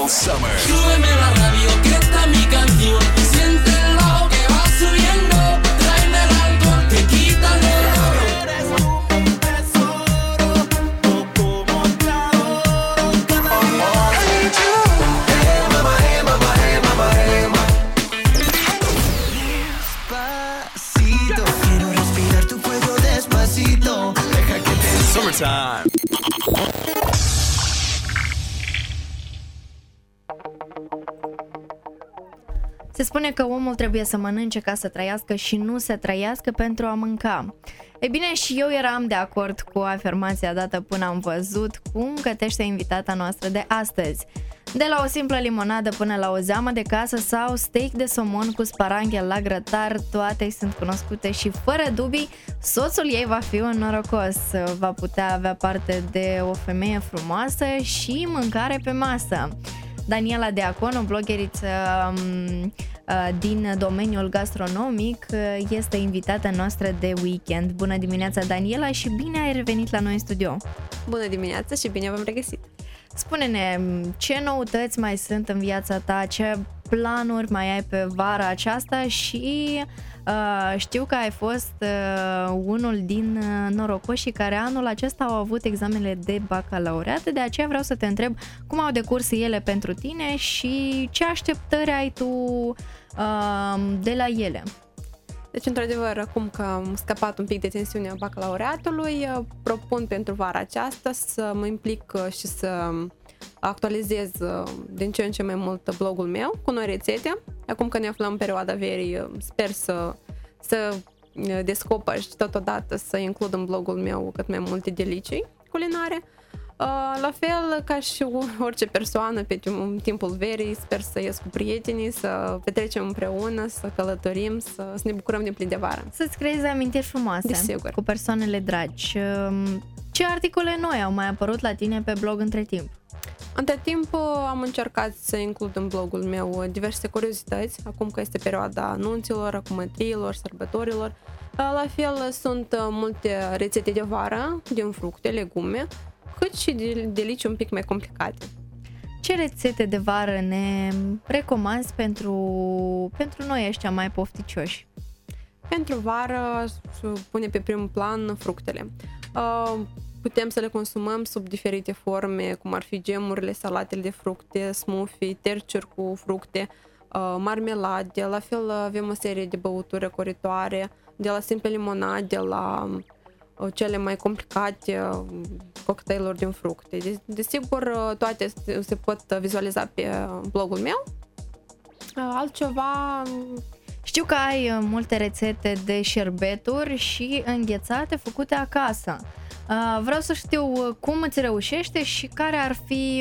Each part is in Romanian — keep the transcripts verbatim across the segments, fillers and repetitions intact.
summer. Súbeme la radio que esta es mi canción. Siéntelo que va subiendo. Tráeme el alcohol que quita el dolor. Eres tú mi tesoro, oh, como te adoro. Hey, you. Hey, mama, hey, mama, hey, mama, hey, mama. Despacito, quiero respirar tu cuello despacito. Deja que te... Summertime. Se spune că omul trebuie să mănânce ca să trăiască și nu să trăiască pentru a mânca. Ei bine, și eu eram de acord cu afirmația dată până am văzut cum gătește invitata noastră de astăzi. De la o simplă limonadă până la o zeamă de casă sau steak de somon cu sparanghel la grătar, toate sunt cunoscute și fără dubii, soțul ei va fi un norocos. Va putea avea parte de o femeie frumoasă și mâncare pe masă. Daniela Deaconu, blogheriță um, din domeniul gastronomic, este invitata noastră de weekend. Bună dimineața, Daniela, și bine ai revenit la noi în studio. Bună dimineața și bine v-am regăsit. Spune-ne, ce noutăți mai sunt în viața ta, ce planuri mai ai pe vara aceasta și uh, știu că ai fost uh, unul din uh, norocoșii care anul acesta au avut examenele de bacalaureat, de aceea vreau să te întreb cum au decurs ele pentru tine și ce așteptări ai tu uh, de la ele. Deci, într-adevăr, acum că am scăpat un pic de tensiunea bacalaureatului, propun pentru vara aceasta să mă implic și să actualizez din ce în ce mai mult blogul meu cu noi rețete. Acum că ne aflăm în perioada verii, sper să, să descoper și totodată să includ în blogul meu cât mai multe delicii culinare. La fel ca și orice persoană pe timpul verii, sper să ies cu prietenii, să petrecem împreună, să călătorim, să, să ne bucurăm din plin de vară. Să-ți creezi amintiri frumoase Desigur. Cu persoanele dragi. Ce articole noi au mai apărut la tine pe blog între timp? Între timp am încercat să includ în blogul meu diverse curiozități, acum că este perioada anunților, acumătriilor, sărbătorilor. La fel sunt multe rețete de vară din fructe, legume, cât și de delicii un pic mai complicate. Ce rețete de vară ne recomanzi pentru, pentru noi ăștia mai pofticioși? Pentru vară pune pe prim plan fructele. Putem să le consumăm sub diferite forme, cum ar fi gemurile, salatele de fructe, smoothie, terciuri cu fructe, marmelade. La fel avem o serie de băuturi răcoritoare, de la simple limonade, la cele mai complicate cocktailuri din fructe. Desigur, toate se pot vizualiza pe blogul meu. Altceva... Știu că ai multe rețete de șerbeturi și înghețate făcute acasă. Vreau să știu cum îți reușește și care ar fi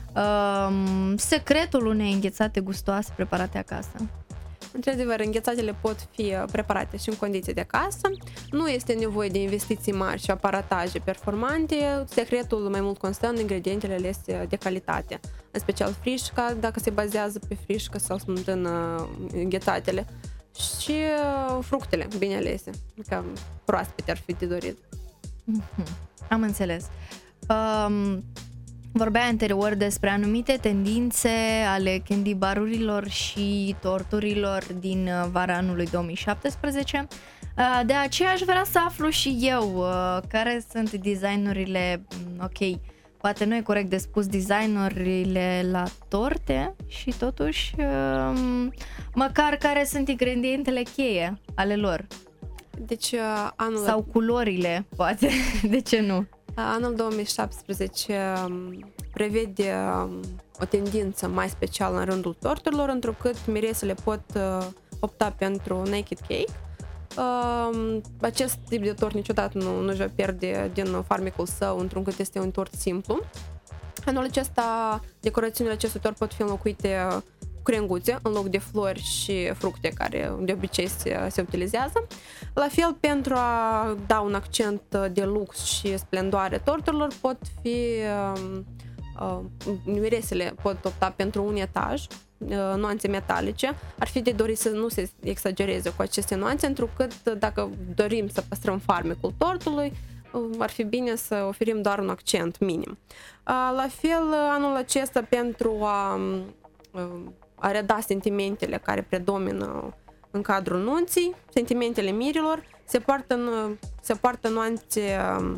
um, secretul unei înghețate gustoase preparate acasă. Într-adevăr, înghețatele pot fi preparate și în condiții de casă. Nu este nevoie de investiții mari și aparataje performante. Secretul mai mult constă în ingredientele alese de calitate, în special frișca, dacă se bazează pe frișcă sau sunt în înghețatele, și fructele bine alese, că proaspete ar fi de dorit. Mm-hmm. Am înțeles. Um... Vorbeai anterior despre anumite tendințe ale candy barurilor și torturilor din vara anului două mii șaptesprezece. De aceea aș vrea să aflu și eu care sunt designurile, ok, poate nu e corect de spus designurile la torte și totuși măcar care sunt ingredientele cheie ale lor. Deci anul... Sau culorile, poate, de ce nu? Anul două mii șaptesprezece prevede o tendință mai specială în rândul torturilor, întrucât miresele pot opta pentru naked cake. Acest tip de tort niciodată nu, nu își va pierde din farmecul său, întrucât este un tort simplu. Anul acesta, decorațiunile acestui tort pot fi înlocuite cu crenguțe în loc de flori și fructe care de obicei se, se utilizează. La fel, pentru a da un accent de lux și splendoare torturilor, pot fi uh, miresele pot opta pentru un etaj, uh, nuanțe metalice. Ar fi de dorit să nu se exagereze cu aceste nuanțe, întrucât dacă dorim să păstrăm farmecul tortului, ar fi bine să oferim doar un accent minim. La fel, anul acesta, pentru a, a reda sentimentele care predomină în cadrul nunții, sentimentele mirilor, se poartă, se poartă nuanțe,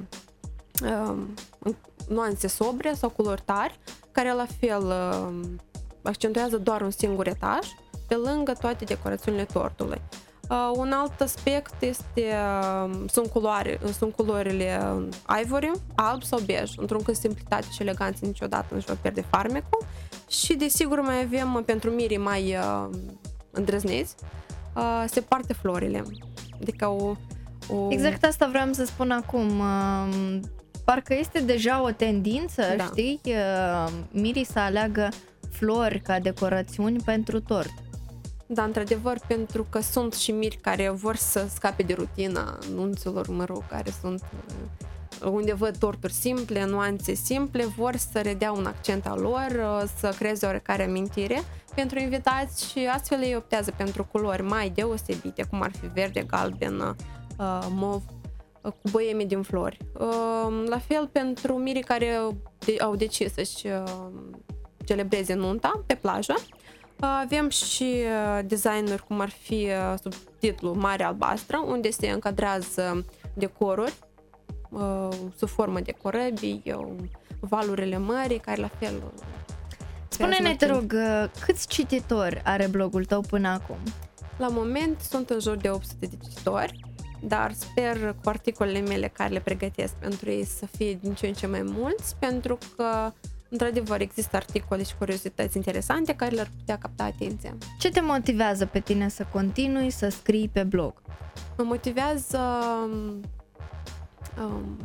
nuanțe sobre sau culori tari, care la fel accentuează doar un singur etaj, pe lângă toate decorațiunile tortului. Uh, un alt aspect este, uh, sunt, culoare, sunt culorile ivory, alb sau bej, într-un cât simplitate și eleganță niciodată nu-și va pierde farmecul. Și desigur mai avem uh, pentru mirii mai uh, îndrăzneți, uh, se poartă florile. Adică o, o... Exact asta vreau să spun acum. Uh, parcă este deja o tendință, da. știi, uh, mirii să aleagă flori ca decorațiuni pentru tort. Da, într-adevăr, pentru că sunt și miri care vor să scape de rutina nunților, mă rog, care sunt unde văd torturi simple, nuanțe simple, vor să redea un accent al lor, să creeze oarecare amintire pentru invitați și astfel ei optează pentru culori mai deosebite, cum ar fi verde, galben, mov, cu boieme din flori. La fel pentru mirii care au decis să-și celebreze nunta pe plajă, avem și designuri cum ar fi sub titlul Mare Albastră, unde se încadrează decoruri sub formă de corăbii, valurile mării, care la fel... Spune-ne, te rog, câți cititori are blogul tău până acum? La moment sunt în jur de opt sute de cititori, dar sper cu articolele mele care le pregătesc pentru ei să fie din ce în ce mai mulți, pentru că într-adevăr există articole și curiozități interesante care le-ar putea capta atenția. Ce te motivează pe tine să continui să scrii pe blog? Mă motivează um,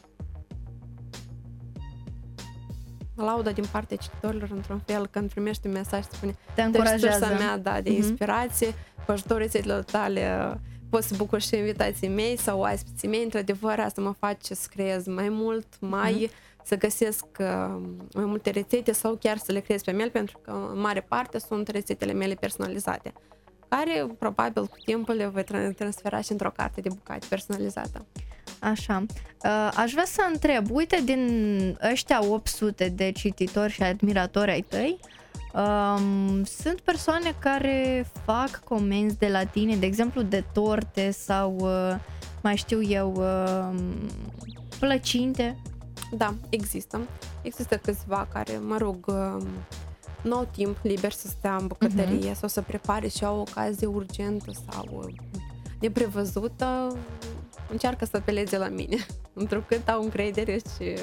lauda din partea cititorilor, într-un fel, când primești un mesaj, spune te încurajează. Sursa mea, da, de inspirație, uh-huh. cu ajutorul rețelelor tale poți să bucuri și invitații mei sau oaspeții mei. Într-adevăr, asta mă face să creez mai mult, mai uh-huh. să găsesc uh, mai multe rețete sau chiar să le creez pe mail, pentru că în mare parte sunt rețetele mele personalizate, care probabil cu timpul le voi transfera și într-o carte de bucate personalizată. Așa. Uh, aș vrea să întreb, uite, din ăștia opt sute de cititori și admiratori ai tăi, um, sunt persoane care fac comenzi de la tine, de exemplu de torte sau, uh, mai știu eu, uh, plăcinte? Da, există. Există câțiva care, mă rog, nu au timp liber să stea în bucătărie uh-huh. sau să prepare și au o ocazie urgentă sau neprevăzută, încearcă să apeleze la mine, întrucât au încredere și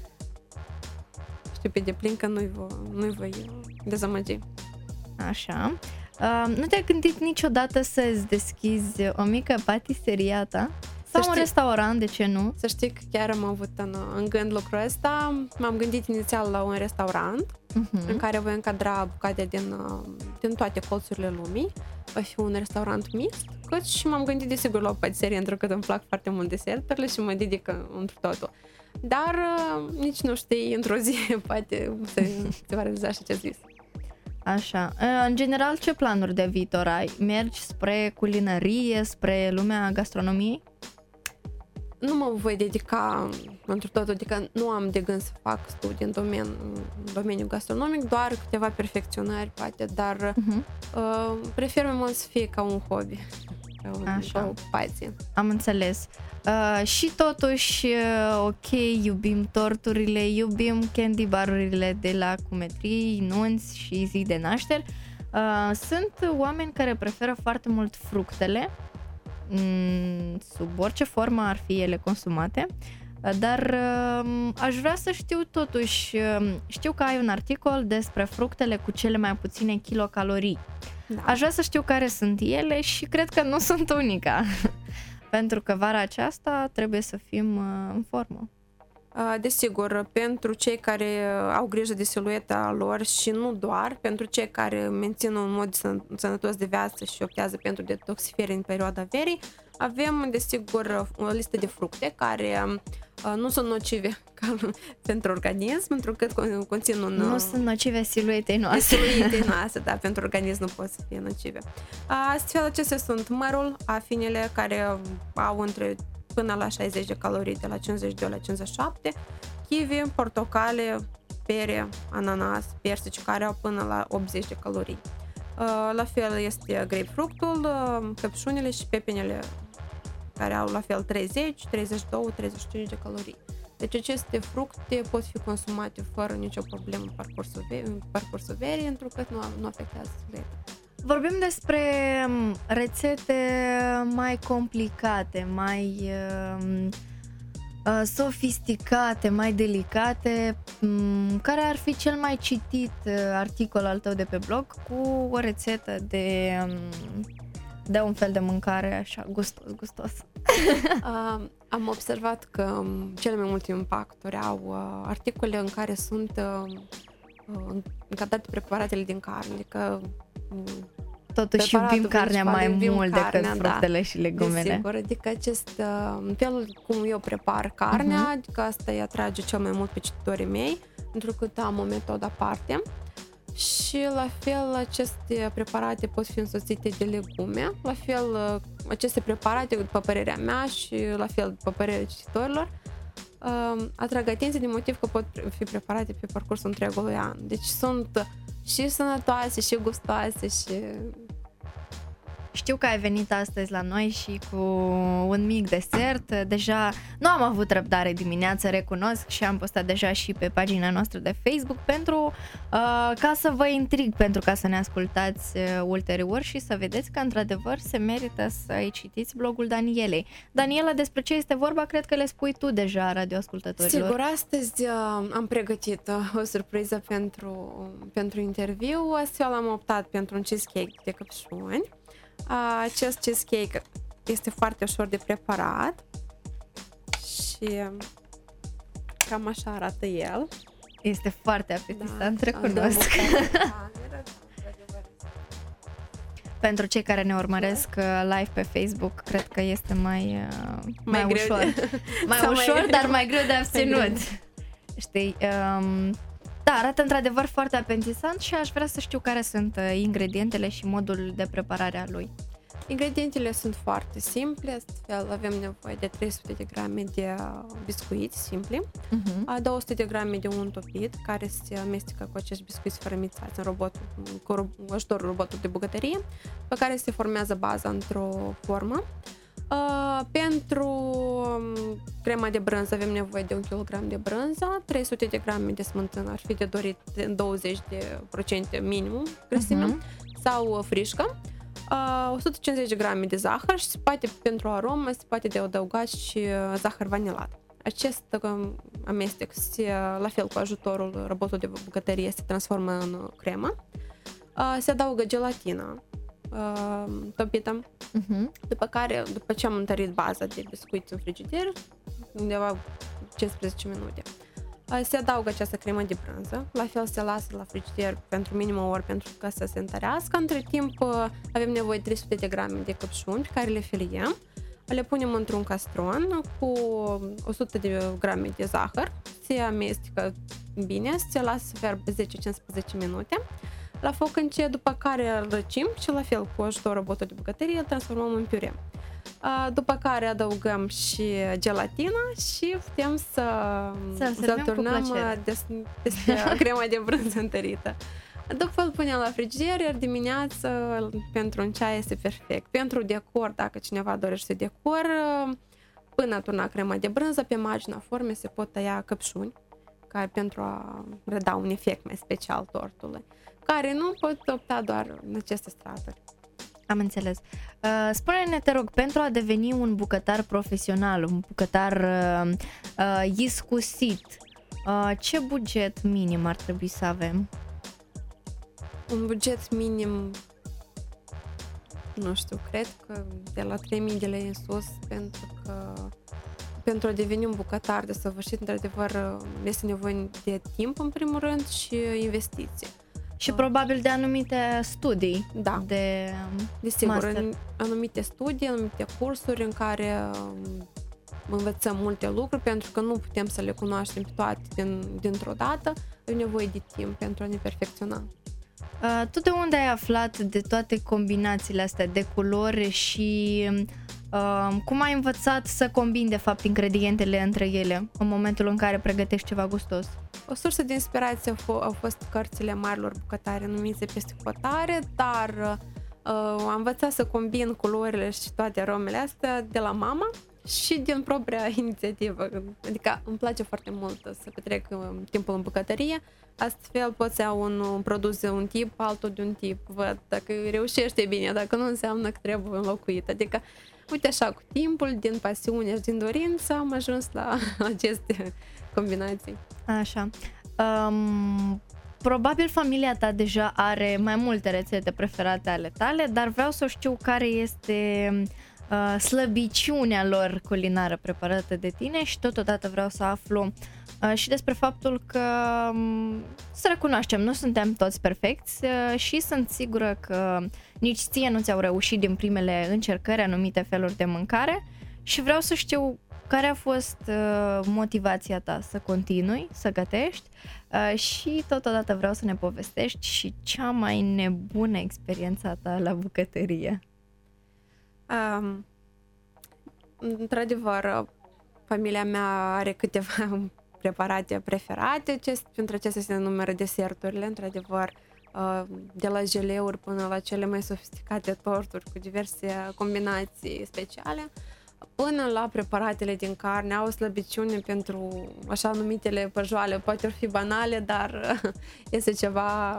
știu pe deplin că nu-i voi, nu-i voi dezamăgi. Așa. Uh, nu te-ai gândit niciodată să-ți deschizi o mică patiserie a ta? Sau știi, un restaurant, de ce nu? Să știi că chiar am avut în, în gând lucrul ăsta. M-am gândit inițial la un restaurant uh-huh. în care voi încadra bucate din, din toate colțurile lumii. Va fi un restaurant mixt, cât și m-am gândit desigur la o patiserie, pentru că îmi plac foarte mult deserturile și mă dedic într totul. Dar nici nu știi, într-o zi poate se, se va realiza și ce-ți vis. Așa. În general, ce planuri de viitor ai? Mergi spre culinărie, spre lumea gastronomiei? Nu mă voi dedica într totul, adică nu am de gând să fac studii în, domen, în domeniul gastronomic, doar câteva perfecționări, poate, dar uh-huh. uh, prefer mai mult să fie ca un hobby, ca un, așa. O ocupație. Am înțeles. Uh, și totuși, uh, ok, iubim torturile, iubim candy barurile de la cumetrii, nunți și zi de nașteri. Uh, sunt oameni care preferă foarte mult fructele, sub orice formă ar fi ele consumate, dar aș vrea să știu totuși, știu că ai un articol despre fructele cu cele mai puține kilocalorii. Da. Aș vrea să știu care sunt ele și cred că nu sunt unica, pentru că vara aceasta trebuie să fim în formă. Desigur, pentru cei care au grijă de silueta lor și nu doar, pentru cei care mențin un mod sănătos de viață și optează pentru detoxifiere în perioada verii, avem, desigur, o listă de fructe care nu sunt nocive pentru organism, pentru că conțin un... Nu sunt nocive siluetei noastre. Siluetei noastre, da, pentru organism nu pot să fie nocive. Astfel, acestea sunt mărul, afinele, care au între până la șaizeci de calorii, de la cincizeci și doi la cincizeci și șapte, kiwi, portocale, pere, ananas, persici care au până la optzeci de calorii. La fel este grapefructul, căpșunile și pepenele care au la fel treizeci, treizeci și doi, treizeci și cinci de calorii. Deci aceste fructe pot fi consumate fără nicio problemă în parcursul, în parcursul verii, pentru că nu, nu afectează dieta. Vorbim despre rețete mai complicate, mai uh, uh, sofisticate, mai delicate. Um, care ar fi cel mai citit uh, articol al tău de pe blog cu o rețetă de, um, de un fel de mâncare așa gustos, gustos? uh, am observat că um, cele mai multe impacturi au uh, articole în care sunt uh, uh, încadrate preparatele din carne, adică totuși iubim carnea mai mult carnea, decât fructele da, și legumele. Desigur, adică acest uh, felul cum eu prepar carnea, uh-huh. adică asta îi atrage cel mai mult pe cititorii mei, pentru că am o metodă aparte. Și la fel aceste preparate pot fi însoțite de legume, la fel aceste preparate, după părerea mea și la fel după părerea cititorilor, uh, atrag atenție din motiv că pot fi preparate pe parcursul întregului an. Deci sunt și sănătoase, și gustoase, și... Știu că ai venit astăzi la noi și cu un mic desert. Deja nu am avut răbdare dimineață, recunosc, și am postat deja și pe pagina noastră de Facebook pentru uh, ca să vă intrig, pentru ca să ne ascultați uh, ulterior și să vedeți că într-adevăr se merită să-i citiți blogul Danielei. Daniela, despre ce este vorba, cred că le spui tu deja radioascultătorilor. Sigur, astăzi uh, am pregătit uh, o surpriză pentru, pentru interviu, astfel am optat pentru un cheesecake de căpșuni. Acest cheesecake este foarte ușor de preparat și cam așa arată el. Este foarte apetisant, da, recunosc. Pentru cei care ne urmăresc live pe Facebook, cred că este mai, mai, mai ușor. De... mai ușor, mai dar mai greu de abținut. Știi, um, da, arată într-adevăr foarte apetisant și aș vrea să știu care sunt ingredientele și modul de preparare a lui. Ingredientele sunt foarte simple, astfel avem nevoie de trei sute de grame de biscuiți simpli, uh-huh. două sute de grame de unt topit, care se amestecă cu acești biscuiți fermentați în robotul, cu ajutorul robotului de bucătărie, pe care se formează baza într-o formă. Uh, pentru crema de brânză avem nevoie de un kilogram de brânză, trei sute de grame de smântână, ar fi de dorit douăzeci la sută minimum grăsime, uh-huh. sau frișcă, uh, o sută cincizeci de grame de zahăr și se poate, pentru aromă se poate de adăugat și zahăr vanilat. Acest uh, amestec se, la fel cu ajutorul robotului de bucătărie, se transformă în cremă. Uh, se adaugă gelatina Uh, topită, uh-huh. după care, după ce am întărit baza de biscuiți în frigider, undeva cincisprezece minute, uh, se adaugă această cremă de brânză, la fel se lasă la frigider pentru minimă ori pentru ca să se întărească. Între timp uh, avem nevoie de trei sute de grame de căpșuni pe care le filiem, le punem într-un castron cu o sută de grame de zahăr, se amestecă bine, se lasă să fiarbă zece-cincisprezece minute la foc încet, după care îl răcim și la fel cu ajutorul robotului de bucătărie îl transformăm în piure. După care adăugăm și gelatina și putem să, să turnăm despre crema de brânză întărită. După îl punem la frigider, iar dimineața pentru un ceai este perfect. Pentru decor, dacă cineva dorește decor, până a turna crema de brânză, pe marginea formei se pot tăia căpșuni, care pentru a reda un efect mai special tortului, care nu pot opta doar în aceste straturi. Am înțeles. Uh, spune-ne, te rog, pentru a deveni un bucătar profesional, un bucătar uh, uh, iscusit, uh, ce buget minim ar trebui să avem? Un buget minim, nu știu, cred că de la trei mii de lei în sus, pentru că pentru a deveni un bucătar de săvârșit, într-adevăr, este nevoie de timp, în primul rând, și investiții. Și probabil de anumite studii. Da, de desigur, în anumite studii, anumite cursuri în care învățăm multe lucruri, pentru că nu putem să le cunoaștem pe toate din, dintr-o dată, avem nevoie de timp pentru a ne perfecționa. Uh, tu de unde ai aflat de toate combinațiile astea de culori și Uh, cum ai învățat să combini de fapt ingredientele între ele în momentul în care pregătești ceva gustos? O sursă de inspirație au, f- au fost cărțile marilor bucătare numite Peste hotare, dar uh, am învățat să combin culorile și toate aromele astea de la mama și din propria inițiativă. Adică îmi place foarte mult să petrec timpul în bucătărie, astfel pot să iau un, un produs de un tip, altul de un tip. Văd dacă reușește bine, dacă nu înseamnă că trebuie înlocuit. Adică, uite așa, cu timpul, din pasiune și din dorință, am ajuns la aceste combinații. Așa. Um, probabil familia ta deja are mai multe rețete preferate ale tale, dar vreau să știu care este uh, slăbiciunea lor culinară preparată de tine și totodată vreau să aflu uh, și despre faptul că, um, să recunoaștem, nu suntem toți perfecți uh, și sunt sigură că nici ție nu ți-au reușit din primele încercări anumite feluri de mâncare și vreau să știu care a fost uh, motivația ta să continui, să gătești uh, și totodată vreau să ne povestești și cea mai nebună experiență a ta la bucătărie. Um, într-adevăr, familia mea are câteva preparate preferate, ce, printre acestea se numără deserturile, într-adevăr, uh, de la geleuri până la cele mai sofisticate torturi cu diverse combinații speciale, până la preparatele din carne. Au slăbiciune pentru așa numitele păjoale, poate ar fi banale, dar este ceva,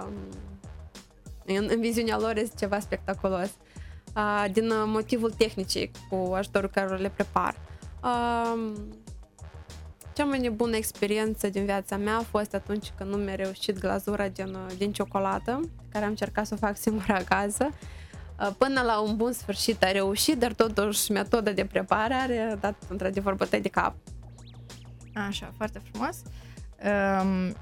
în, în viziunea lor este ceva spectaculos. Uh, din motivul tehnicii cu ajutorul care le prepar. Uh, cea mai nebună experiență din viața mea a fost atunci când nu mi-a reușit glazura din, din ciocolată, care am încercat să o fac singură acasă. Până la un bun sfârșit a reușit, dar totuși metoda de preparare a dat într-adevăr bătăi de cap. Așa, foarte frumos. Um,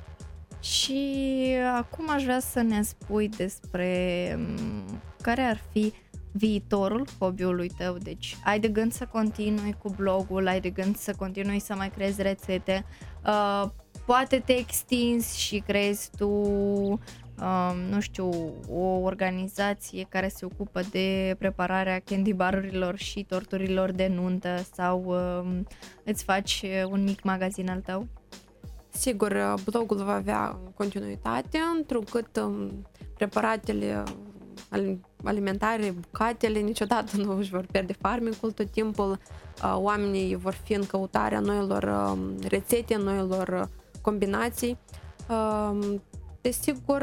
și acum aș vrea să ne spui despre um, care ar fi viitorul hobby-ului tău. Deci ai de gând să continui cu blogul, ai de gând să continui să mai creezi rețete, uh, poate te extinzi și creezi tu Um, nu știu, o organizație care se ocupă de prepararea candy barurilor și torturilor de nuntă sau um, îți faci un mic magazin al tău? Sigur, blogul va avea continuitate, întrucât um, preparatele alimentare, bucatele niciodată nu își vor pierde farmecul, tot timpul uh, oamenii vor fi în căutarea noilor uh, rețete, noilor combinații. Uh, Desigur,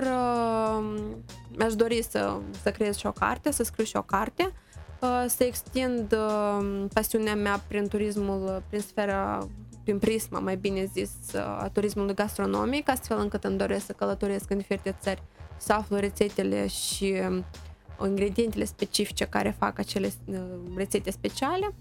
mi-aș dori să, să creez și o carte, să scriu și o carte, să extind pasiunea mea prin turismul, prin sfera, prin prisma, mai bine zis, a turismului gastronomic, astfel încât îmi doresc să călătoresc în diferite țări, să aflu rețetele și ingredientele specifice care fac acele rețete speciale.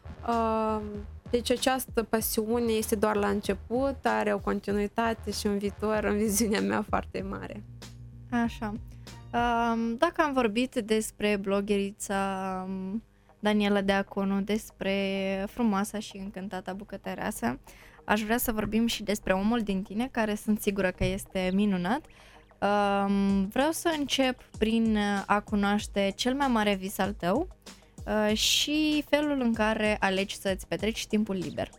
Deci această pasiune este doar la început, are o continuitate și un viitor în viziunea mea foarte mare. Așa. Dacă am vorbit despre blogherița Daniela Deaconu, despre frumoasa și încântata bucătăreasă, aș vrea să vorbim și despre omul din tine, care sunt sigură că este minunat. Vreau să încep prin a cunoaște cel mai mare vis al tău și felul în care alegi să-ți petreci timpul liber.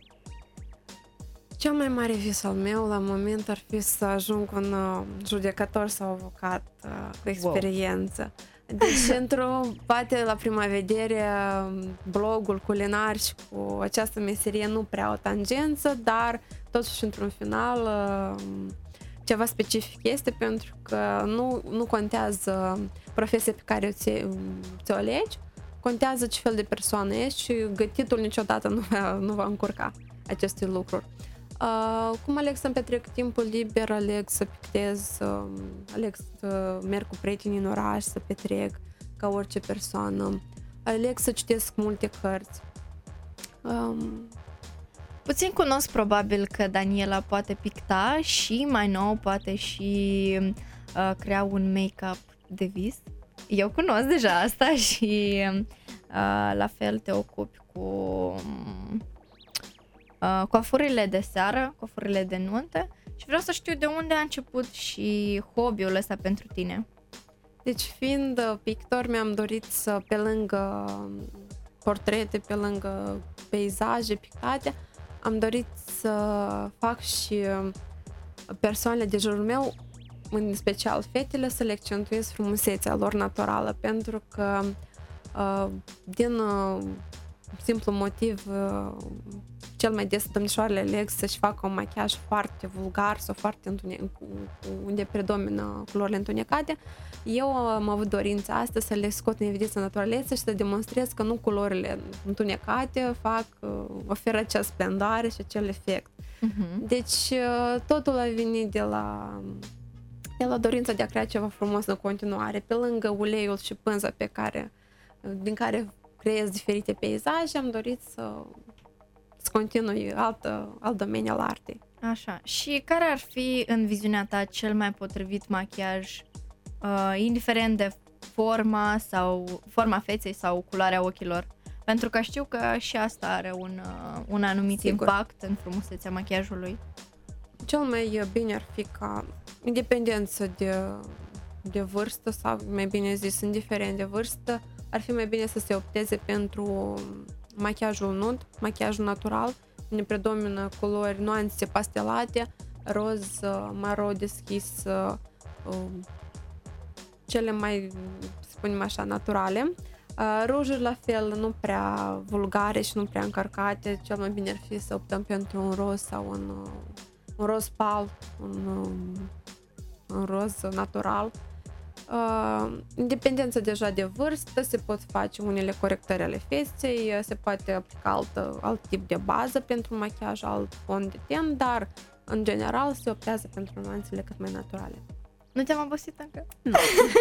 Cel mai mare vis al meu la moment ar fi să ajung un uh, judecător sau avocat uh, cu experiență. Wow. Deci, într-o, poate la prima vedere, blogul culinar și cu această meserie nu prea o tangență, dar totuși, într-un final, uh, ceva specific este, pentru că nu, nu contează profesia pe care ți-o, ți-o alegi, contează ce fel de persoană ești și gătitul niciodată nu va, nu va încurca aceste lucruri. Uh, cum aleg să-mi petrec timpul liber, aleg să pictez, uh, aleg să merg cu prietenii în oraș, să petrec ca orice persoană, aleg să citesc multe cărți. Um, Puțin cunosc probabil că Daniela poate picta și mai nou poate și uh, crea un make-up de vis. Eu cunosc deja asta și uh, la fel te ocupi cu uh, coafurile de seară, coafurile de nuntă și vreau să știu de unde a început și hobby-ul ăsta pentru tine. Deci, fiind pictor, mi-am dorit să, pe lângă portrete pe lângă peisaje pictate, am dorit să fac și persoanele de jurul meu, în special fetele, să le accentuez frumusețea lor naturală, pentru că din simplu motiv cel mai des domnișoarele aleg să-și facă un machiaj foarte vulgar sau foarte întunecat, unde predomină culorile întunecate. Eu am avut dorința asta să le scot în evidență naturalețe și să demonstrez că nu culorile întunecate fac, oferă acea splendoare și acel efect. Uh-huh. Deci totul a venit de la, de la dorința de a crea ceva frumos în continuare. Pe lângă uleiul și pânza pe care, din care creez diferite peisaje, am dorit să să continui alt, alt domeniu al artei. Așa. Și care ar fi, în viziunea ta, cel mai potrivit machiaj, uh, indiferent de forma sau forma feței sau culoarea ochilor? Pentru că știu că și asta are un, uh, un anumit Sigur. impact în frumusețea machiajului. Cel mai bine ar fi ca, independență de, de vârstă sau, mai bine zis, indiferent de vârstă, ar fi mai bine să se opteze pentru machiajul nud, machiajul natural, unde predomină culori nuanțe pastelate, roz, maro deschis, cele mai, spunem așa, naturale. Rujuri la fel, nu prea vulgare și nu prea încărcate, cel mai bine ar fi să optăm pentru un roz sau un, un roz pal, un, un roz natural. Uh, independență deja de vârstă, se pot face unele corectări ale feței, se poate aplica alt, alt tip de bază pentru machiaj, alt fond de ten, dar în general se optează pentru nuanțele cât mai naturale. Nu te-am obosit încă? Nu.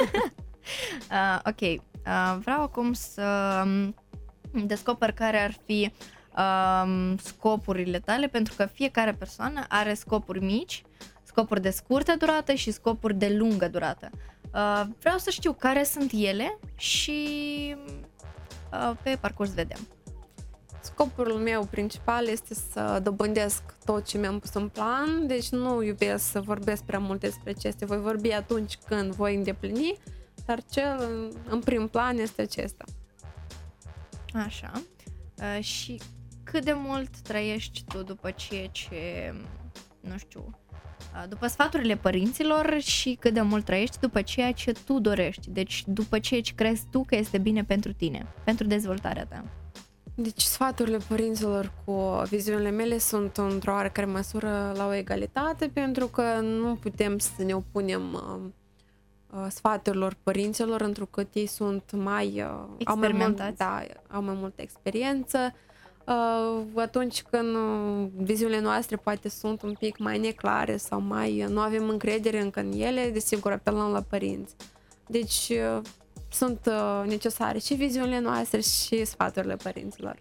uh, ok, uh, vreau acum să descoper care ar fi uh, scopurile tale, pentru că fiecare persoană are scopuri mici, scopuri de scurtă durată și scopuri de lungă durată. Uh, vreau să știu care sunt ele și uh, pe parcurs vedem. Scopul meu principal este să dobândesc tot ce mi-am pus în plan, deci nu iubesc să vorbesc prea mult despre acestea. Voi vorbi atunci când voi îndeplini, dar cel în prim plan este acesta. Așa. Uh, și cât de mult trăiești tu după ceea ce, nu știu, după sfaturile părinților și cât de mult trăiești după ceea ce tu dorești, deci după ceea ce crezi tu că este bine pentru tine, pentru dezvoltarea ta. Deci sfaturile părinților cu viziunile mele sunt într-o oarecare măsură la o egalitate, pentru că nu putem să ne opunem uh, sfaturilor părinților, întrucât ei sunt mai uh, experimentați, au mai mult, da, au mai multă experiență. Uh, atunci când uh, viziunile noastre poate sunt un pic mai neclare sau mai uh, nu avem încredere încă în ele, desigur apelăm la părinți. Deci uh, sunt uh, necesare și viziunile noastre și sfaturile părinților.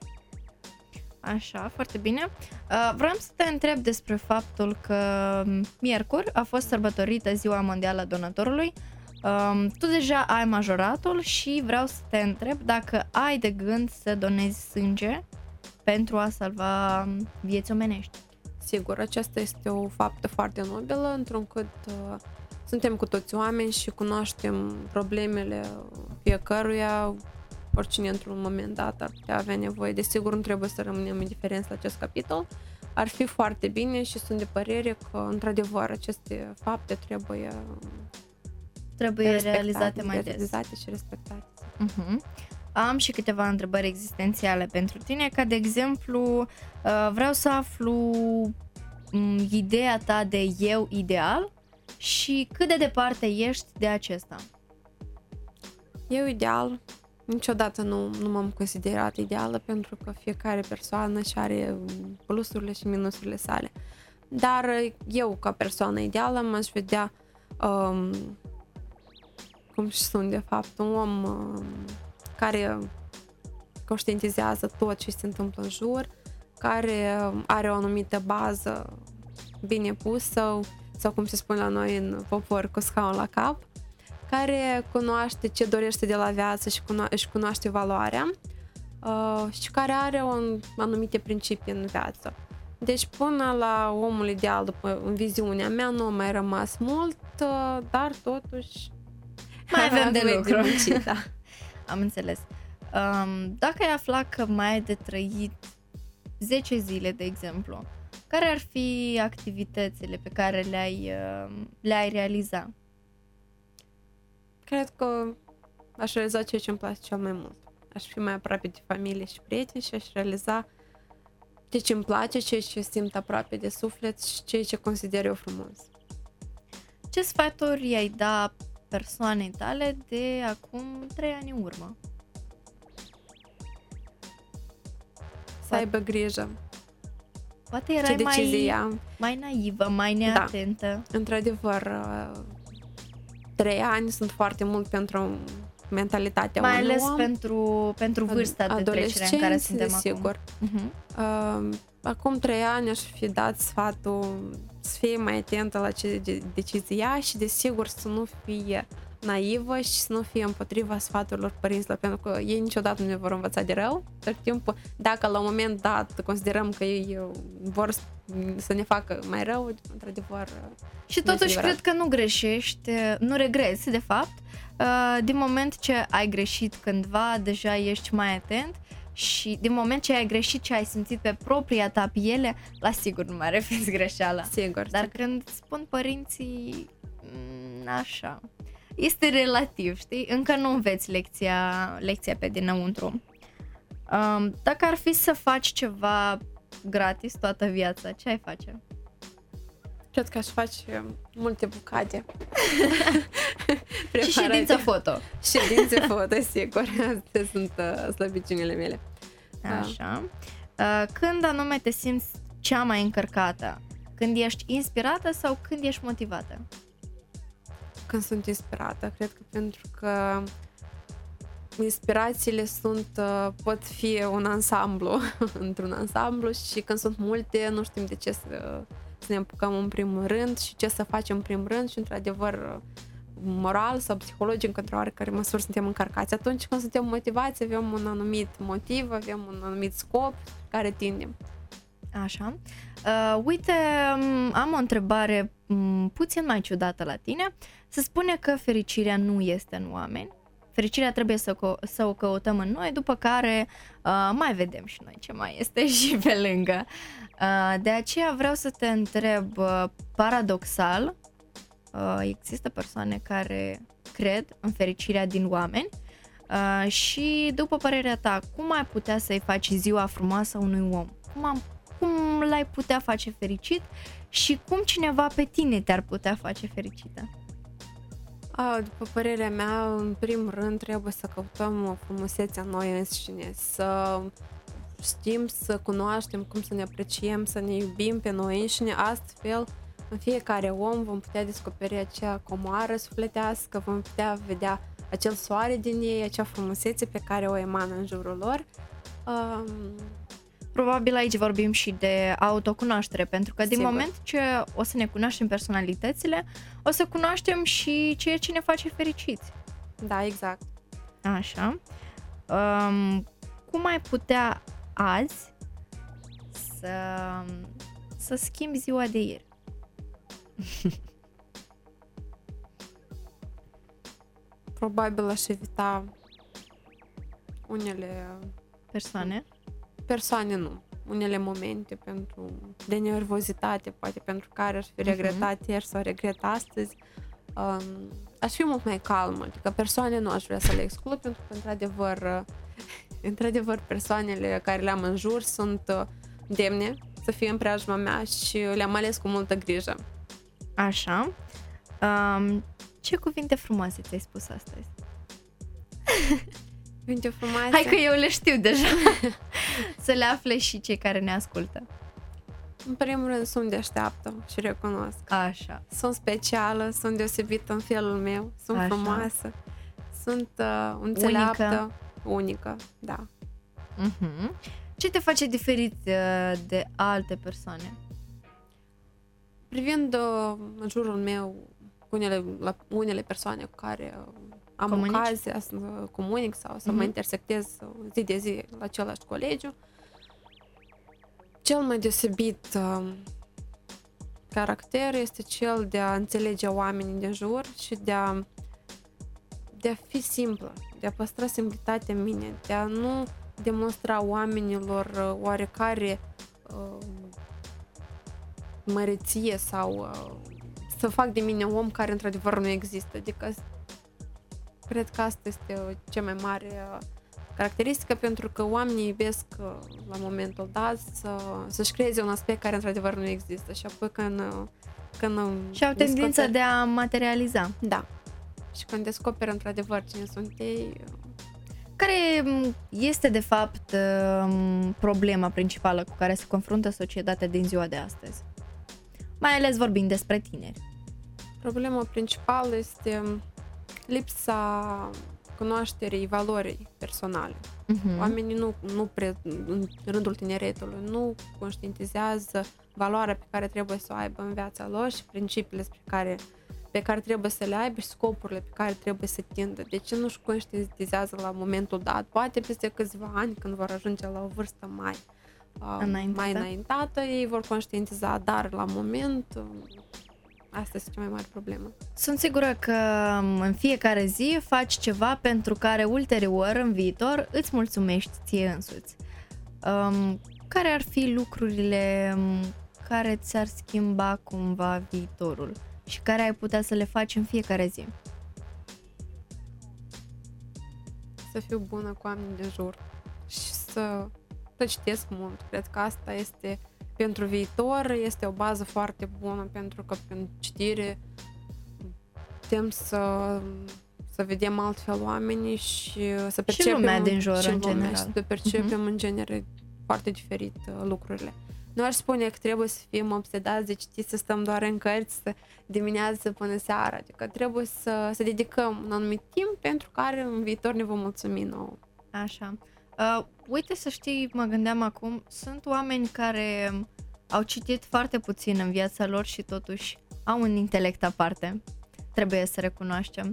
Așa, foarte bine. Uh, vreau să te întreb despre faptul că miercuri a fost sărbătorită Ziua Mondială a Donatorului. Uh, tu deja ai majoratul și vreau să te întreb dacă ai de gând să donezi sânge pentru a salva vieți omenești. Sigur, aceasta este o faptă foarte nobilă, întrucât uh, suntem cu toți oameni și cunoaștem problemele fiecăruia, oricine într-un moment dat ar putea avea nevoie. Desigur, nu trebuie să rămânem indiferenți la acest capitol. Ar fi foarte bine și sunt de părere că, într-adevăr, aceste fapte trebuie Trebuie realizate mai des. Realizate și respectate. Uh-huh. Am și câteva întrebări existențiale pentru tine, ca de exemplu, vreau să aflu ideea ta de eu ideal și cât de departe ești de acesta. Eu ideal, niciodată nu, nu m-am considerat ideală, pentru că fiecare persoană și are plusurile și minusurile sale. Dar eu, ca persoană ideală, m-aș vedea um, cum și sunt de fapt, un om um, care conștientizează tot ce se întâmplă în jur, care are o anumită bază bine pusă, sau cum se spune la noi în popor, cu scaun la cap, care cunoaște ce dorește de la viață și cuno- își cunoaște valoarea uh, și care are un, anumite principii în viață. Deci până la omul ideal, după în viziunea mea, nu a mai rămas mult, uh, dar totuși mai avem de lucru. Muncit, da. Am înțeles. Um, dacă ai afla că mai ai de trăit zece zile, de exemplu, care ar fi activitățile pe care le-ai, uh, le-ai realiza? Cred că aș realiza ceea ce îmi place cel mai mult. Aș fi mai aproape de familie și prieteni și aș realiza ceea ce îmi place, ceea ce simt aproape de suflet și ceea ce consider eu frumos. Ce sfaturi i-ai da persoanei tale de acum trei ani în urmă? Să aibă grijă Poate ce erai decizii mai, ia. mai naivă, mai neatentă. Într-adevăr, uh, trei ani sunt foarte mult pentru mentalitatea Mai unui ales om. pentru, pentru vârsta de trecere în care Adolescenți, suntem acum. desigur. Uh-huh. Uh, acum trei ani aș fi dat sfatul să fie mai atentă la ce de- decizii ia și desigur să nu fie naivă și să nu fie împotriva sfaturilor părinților, pentru că ei niciodată nu ne vor învăța de rău. Tot timpul, dacă la un moment dat considerăm că ei vor să ne facă mai rău, într-adevăr. Și nu este totuși adevărat. cred că nu greșești, nu regreți, de fapt. Uh, Din moment ce ai greșit cândva, deja ești mai atent și din moment ce ai greșit ce ai simțit pe propria ta piele, la sigur nu mai repeți greșeala. Sigur. Dar sigur. când spun părinții, m, așa, este relativ, știi? Încă nu înveți lecția, lecția pe dinăuntru. Um, Dacă ar fi să faci ceva gratis toată viața, ce ai face? Cred că aș face multe bucate. Și ședință foto. Ședințe foto, sigur. Astea sunt uh, slăbiciunile mele. Așa. Uh, Când anume te simți cea mai încărcată? Când ești inspirată sau când ești motivată? Când sunt inspirată, cred că pentru că inspirațiile sunt, uh, pot fi un ansamblu, într-un ansamblu și când sunt multe, nu știm de ce să, să ne apucăm în primul rând și ce să facem în primul rând și într-adevăr moral sau psihologic, într-o oarecare măsură suntem încărcați. Atunci când suntem motivați, avem un anumit motiv, avem un anumit scop care tindem. Așa. Uh, uite, m, am o întrebare m, puțin mai ciudată la tine. Se spune că fericirea nu este în oameni. Fericirea trebuie să, co- să o căutăm în noi, după care uh, mai vedem și noi ce mai este și pe lângă. Uh, de aceea vreau să te întreb, uh, paradoxal, uh, există persoane care cred în fericirea din oameni uh, și, după părerea ta, cum ai putea să-i faci ziua frumoasă unui om? Cum, am, cum l-ai putea face fericit și cum cineva pe tine te-ar putea face fericită? A, după părerea mea, în primul rând trebuie să căutăm frumusețea în noi înșine, să știm, să cunoaștem cum să ne apreciem, să ne iubim pe noi înșine, astfel în fiecare om vom putea descoperi acea comoară sufletească, vom putea vedea acel soare din ei, acea frumusețe pe care o emană în jurul lor. Um, Probabil aici vorbim și de autocunoaștere, pentru că din Sigur. moment ce o să ne cunoaștem personalitățile, o să cunoaștem și ceea ce ne face fericiți. da, exact. Așa. Um, cum ai putea azi să, să schimbi ziua de ieri? Probabil aș evita unele Persoane? persoane, nu. Unele momente pentru de nervozitate, poate pentru care aș fi regretat ieri sau regret astăzi. Um, aș fi mult mai calmă, adică persoane nu aș vrea să le exclud, pentru că într-adevăr, într-adevăr persoanele care le-am în jur sunt uh, demne să fie în preajma mea și le-am ales cu multă grijă. Așa. Um, ce cuvinte frumoase ți-ai spus astăzi? Cuvinte frumoase. Hai că eu le știu deja. Să le afle și cei care ne ascultă. În primul rând sunt deșteaptă și recunosc. Așa. Sunt specială, sunt deosebită în felul meu, sunt Așa. frumoasă, sunt uh, înțeleaptă, unică. unică, da. Uh-huh. Ce te face diferit uh, de alte persoane? Privind uh, în jurul meu unele, la unele persoane cu care uh, am Comunici? ocazia să uh, comunic sau să Mhm. mă intersectez uh, zi de zi la același colegiu, cel mai deosebit uh, caracter este cel de a înțelege oamenii din jur și de a, de a fi simplă, de a păstra simplitatea în mine, de a nu demonstra oamenilor uh, oarecare uh, măreție sau uh, să fac de mine om care într-adevăr nu există. Adică cred că asta este cea mai mare uh, caracteristică, pentru că oamenii iubesc uh, la momentul dat să, să-și creeze un aspect care într-adevăr nu există și apoi când, uh, când Și au tendința descoperi- de a materializa. Da. Și când descoperi într-adevăr cine sunt ei, Care m, este, de fapt, m, problema principală cu care se confruntă societatea din ziua de astăzi? Mai ales vorbind despre tineri. problema principală este lipsa cunoașterii valorii personale. Mhm. Oamenii nu, nu pre, în rândul tineretului nu conștientizează valoarea pe care trebuie să o aibă în viața lor și principiile pe care, pe care trebuie să le aibă și scopurile pe care trebuie să tindă. De ce nu-și conștientizează la momentul dat? Poate peste câțiva ani, când vor ajunge la o vârstă mai, uh, Înaintată. mai înaintată, ei vor conștientiza, dar la moment uh, asta este cea mai mare problemă. Sunt sigură că m, în fiecare zi faci ceva pentru care ulterior, în viitor, îți mulțumești ție însuți. Um, care ar fi lucrurile m, care ți-ar schimba cumva viitorul și care ai putea să le faci în fiecare zi? Să fiu bună cu oamenii de jur și să, să citesc mult. Cred că asta este pentru viitor, este o bază foarte bună, pentru că prin citire putem să, să vedem altfel oamenii și să percepem lumea din jur, și în lumea, general. și să percepem în genere foarte diferit uh, lucrurile. Nu aș spune că trebuie să fim obsedați de citit, să stăm doar în cărți să dimineața până seara. Adică trebuie să, să dedicăm un anumit timp pentru care în viitor ne vom mulțumi nouă. Așa. Uh, uite, să știi, mă gândeam acum, sunt oameni care au citit foarte puțin în viața lor și totuși au un intelect aparte. Trebuie să recunoaștem.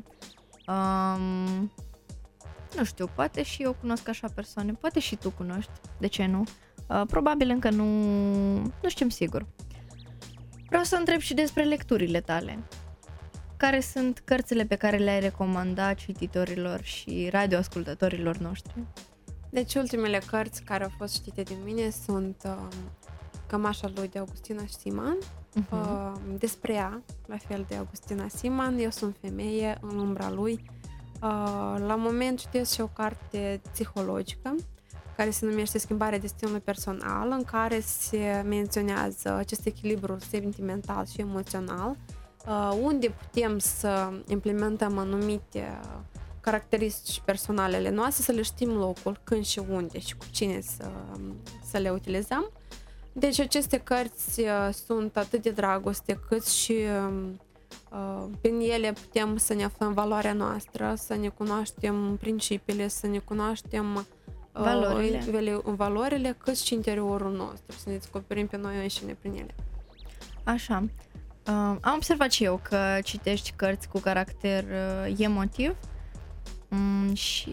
Um, nu știu, poate și eu cunosc așa persoane, poate și tu cunoști, de ce nu? Uh, probabil încă nu, nu știm sigur. Vreau să întreb și despre lecturile tale. Care sunt cărțile pe care le-ai recomanda cititorilor și radioascultătorilor noștri? Deci ultimele cărți care au fost citite de mine sunt uh, Cămașa lui de Augustina Siman, Uh-huh. uh, Despre ea, la fel de Augustina Siman, Eu sunt femeie, În umbra lui. Uh, la moment citesc și o carte psihologică care se numește Schimbarea destinului personal, în care se menționează acest echilibru sentimental și emoțional, uh, unde putem să implementăm anumite caracteristici personale ale noastre, să le știm locul, când și unde și cu cine să, să le utilizăm. Deci aceste cărți uh, sunt atât de dragoste, cât și uh, prin ele putem să ne aflăm valoarea noastră, să ne cunoaștem principiile, să ne cunoaștem uh, Valorile. vele- valorile, cât și interiorul nostru, să ne descoperim pe noi înșine prin ele. Așa. Uh, am observat și eu că citești cărți cu caracter uh, emotiv um,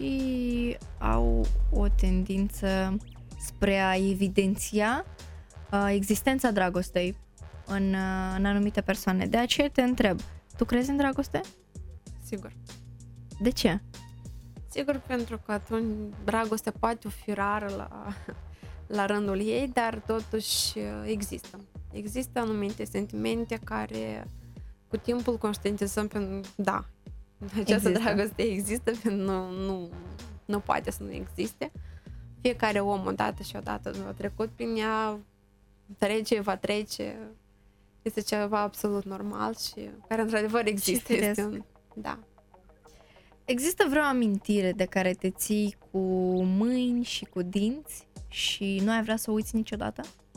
și au o tendință spre a evidenția uh, existența dragostei în, uh, în anumite persoane. De aceea te întreb, tu crezi în dragoste? Sigur. De ce? Sigur, pentru că atunci dragostea poate fi rară la, la rândul ei, dar totuși există. Există anumite sentimente care cu timpul conștientizăm pentru da, această Există. dragoste există, pentru nu, nu, nu poate să nu existe. Fiecare om odată și odată a trecut prin ea, trece, va trece, este ceva absolut normal și care într-adevăr există. firesc. Este un, da. Există vreo amintire de care te ții cu mâini și cu dinți și nu ai vrea să o uiți niciodată?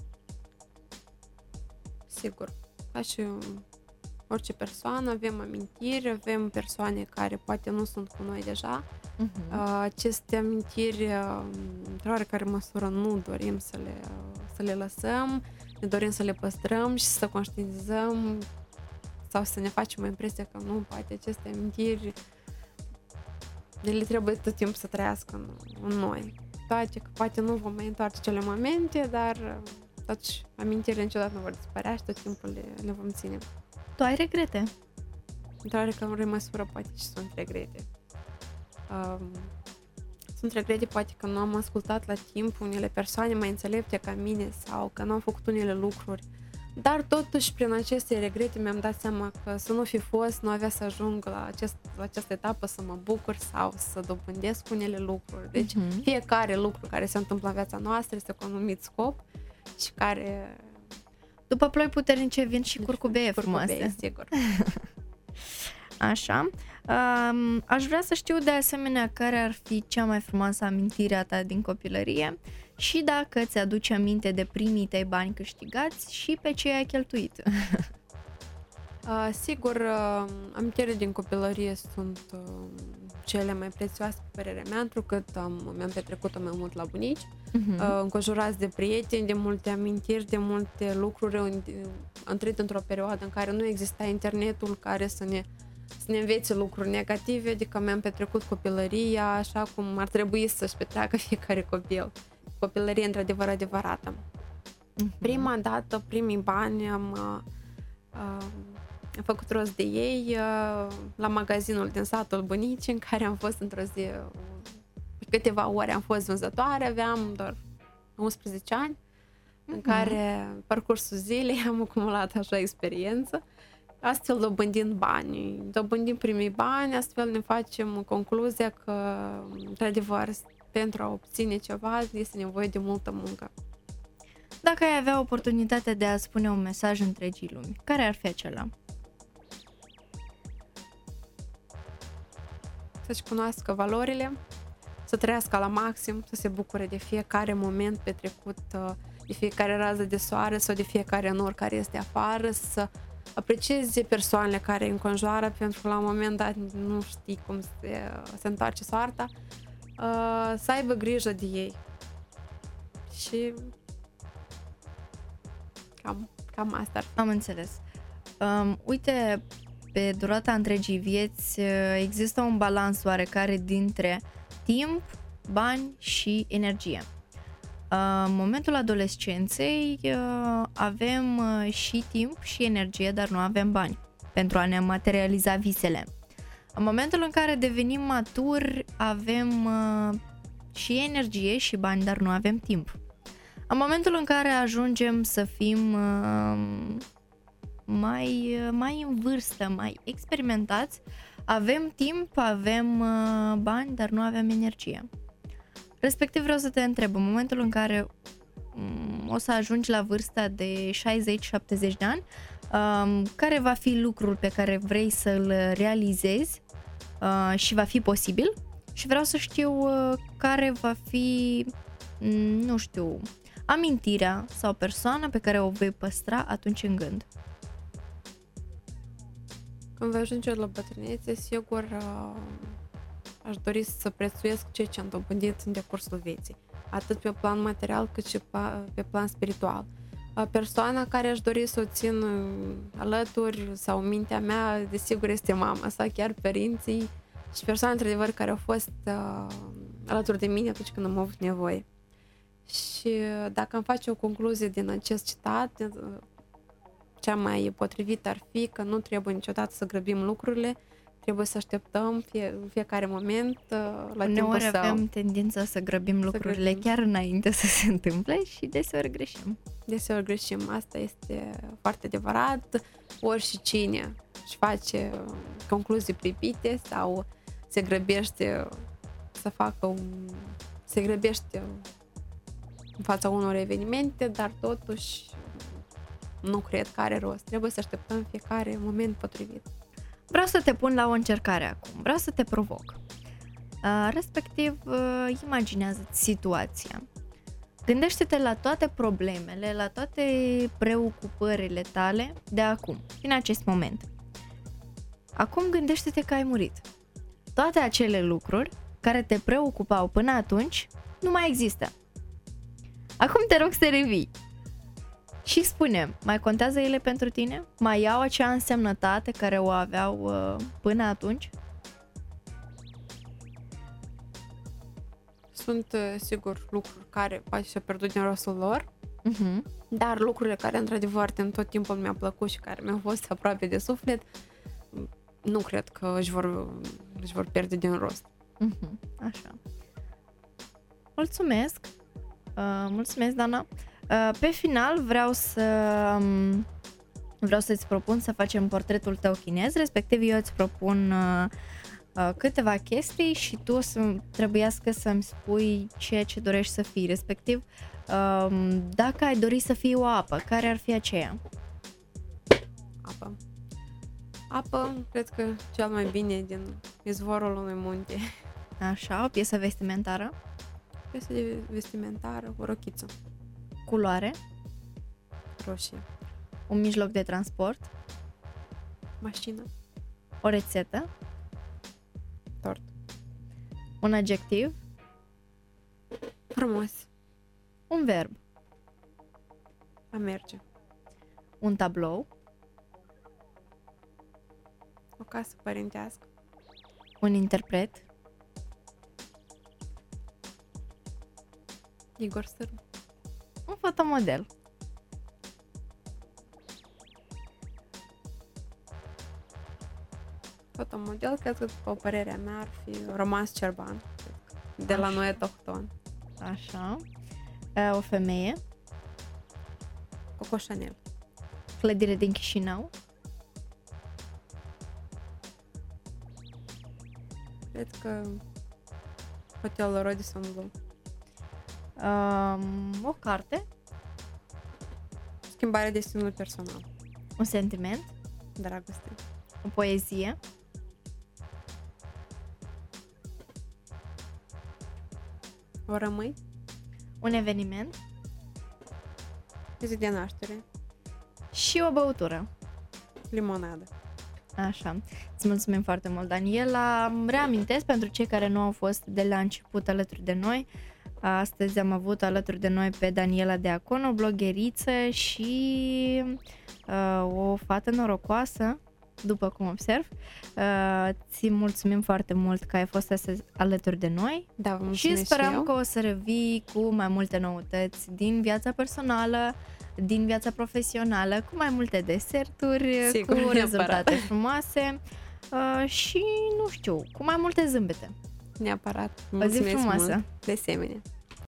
Sigur. Ca și orice persoană, avem amintiri, avem persoane care poate nu sunt cu noi deja. Uh-huh. Aceste amintiri, într-o oarecare măsură, nu dorim să le, să le lăsăm, ne dorim să le păstrăm și să conștientizăm sau să ne facem o impresie că nu, poate aceste amintiri ele trebuie tot timpul să trăiască în, în noi. Toate că poate nu vom mai întoarce cele momente, dar totuși amintirile niciodată nu vor dispărea și tot timpul le, le vom ține. Tu ai regrete? Într-o oarecare măsură poate și sunt regrete. Um, sunt regrete poate că nu am ascultat la timp unele persoane mai înțelepte ca mine sau că nu am făcut unele lucruri. Dar totuși prin aceste regrete mi-am dat seama că să nu fi fost, nu avea să ajung la, acest, la această etapă să mă bucur sau să dobândesc unele lucruri. Deci uh-huh. fiecare lucru care se întâmplă în viața noastră este cu un anumit scop și care... După ploi puternice vin și curcubeie frumoase. Curcubeie, sigur. Așa. Um, aș vrea să știu de asemenea care ar fi cea mai frumoasă amintire a ta din copilărie și dacă ți-aduce aminte de primii tăi bani câștigați și pe ce ai cheltuit. Uh, sigur, uh, amintirile din copilărie sunt uh, cele mai prețioase pe părerea mea, întrucât um, mi-am petrecut-o mai mult la bunici, uh-huh. uh, înconjurați de prieteni, de multe amintiri, de multe lucruri. Am trăit într-o perioadă în care nu exista internetul care să ne, să ne învețe lucruri negative, adică mi-am petrecut copilăria așa cum ar trebui să-și petreacă fiecare copil. Copilărie într-adevăr adevărată. Uh-huh. Prima dată, primii bani am... Uh, uh, Am făcut rost de ei uh, la magazinul din satul bunicii, în care am fost într-o zi, uh, câteva ore am fost vânzătoare, aveam doar unsprezece ani, mm-hmm. în care parcursul zilei am acumulat așa experiență, astfel dobândind bani. Dobândim primii bani, astfel ne facem concluzia că, într-adevăr, pentru a obține ceva este nevoie de multă muncă. Dacă ai avea oportunitatea de a spune un mesaj întregii lumi, care ar fi acela? Să-și cunoască valorile, să trăiască la maxim, să se bucure de fiecare moment petrecut, de fiecare rază de soare sau de fiecare nor care este afară, să aprecieze persoanele care îi înconjoară, pentru că la un moment dat nu știi cum se, se întoarce soarta, să aibă grijă de ei. Și cam, cam asta ar fi. Am înțeles. Um, uite, pe durata întregii vieți există un balans oarecare dintre timp, bani și energie. În momentul adolescenței avem și timp și energie, dar nu avem bani pentru a ne materializa visele. În momentul în care devenim maturi, avem și energie și bani, dar nu avem timp. În momentul în care ajungem să fim mai, mai în vârstă, mai experimentați, avem timp, avem bani, dar nu avem energie. Respectiv vreau să te întreb, în momentul în care o să ajungi la vârsta de șaizeci șaptezeci de ani, care va fi lucrul pe care vrei să-l realizezi și va fi posibil? Și vreau să știu care va fi, nu știu, amintirea sau persoana pe care o vei păstra atunci în gând. Când voi ajunge la bătrânețe, sigur aș dori să prețuiesc ceea ce am dobândit în decursul vieții, atât pe plan material cât și pe plan spiritual. Persoana care aș dori să o țin alături sau în mintea mea, desigur, este mama sau chiar părinții și persoane, într-adevăr, care au fost uh, alături de mine atunci când am avut nevoie. Și dacă am face o concluzie din acest citat, cea mai potrivită ar fi că nu trebuie niciodată să grăbim lucrurile, trebuie să așteptăm fie, în fiecare moment la timpul său. avem tendința să grăbim lucrurile grăbim. chiar înainte să se întâmple și deseori greșim. Deseori greșim, asta este foarte adevărat. Ori și cine își face concluzii pripite sau se grăbește să facă un... se grăbește în fața unor evenimente, dar totuși nu cred că are rost. Trebuie să așteptăm fiecare moment potrivit. Vreau să te pun la o încercare acum. Vreau să te provoc. Uh, respectiv, uh, imaginează-ți situația. Gândește-te la toate problemele, la toate preocupările tale de acum, din acest moment. Acum gândește-te că ai murit. Toate acele lucruri care te preocupau până atunci nu mai există. Acum te rog să revii. Și spune, mai contează ele pentru tine? Mai au acea însemnătate care o aveau uh, până atunci? Sunt, uh, sigur, lucruri care poate și-au pierdut din rostul lor, uh-huh. dar lucrurile care, într-adevăr, în tot timpul mi-au plăcut și care mi-au fost aproape de suflet, nu cred că își vor, își vor pierde din rost. Mhm, așa. Mulțumesc. Uh, mulțumesc, Dana. Uh, pe final vreau să um, vreau să-ți propun să facem portretul tău chinez, respectiv eu îți propun uh, uh, câteva chestii și tu o să trebuiască să-mi spui ceea ce dorești să fii, respectiv uh, dacă ai dori să fii o apă, care ar fi aceea? Apă. Apă, cred că cel mai bine din izvorul unui munte. Așa, o piesă vestimentară, Piesă de vestimentară, o rochiță culoare, roșie, un mijloc de transport, mașină, o rețetă, tort, un adjectiv, frumos, un verb, a merge, un tablou, o casă părintească, un interpret, Igor Sârbu, un fotomodel. fotomodel, cred că, după părerea mea, ar fi Roman Șerban, de la Așa. noi autohton, Așa. Uh, O femeie, Coco Chanel, clădire din Chișinău, cred că Hotelul Radisson Blu, um, o carte, Schimbarea destinului personal, un sentiment, dragoste, o poezie, o rămâi, un eveniment zi de naștere, și o băutură. limonadă. Așa. Îți mulțumim foarte mult, Daniela. Reamintesc pentru cei care nu au fost de la început alături de noi. Astăzi am avut alături de noi pe Daniela Deaconu, blogheriță și uh, o fată norocoasă, după cum observ. Uh, ți mulțumim foarte mult că ai fost astăzi alături de noi Da, vă și mulțumesc sperăm eu. că o să revii cu mai multe noutăți din viața personală, din viața profesională, cu mai multe deserturi, Sigur, cu neapărat. rezultate frumoase uh, și, nu știu, cu mai multe zâmbete. Neapărat. O zi Mulțumesc frumoasă! mult. De asemenea.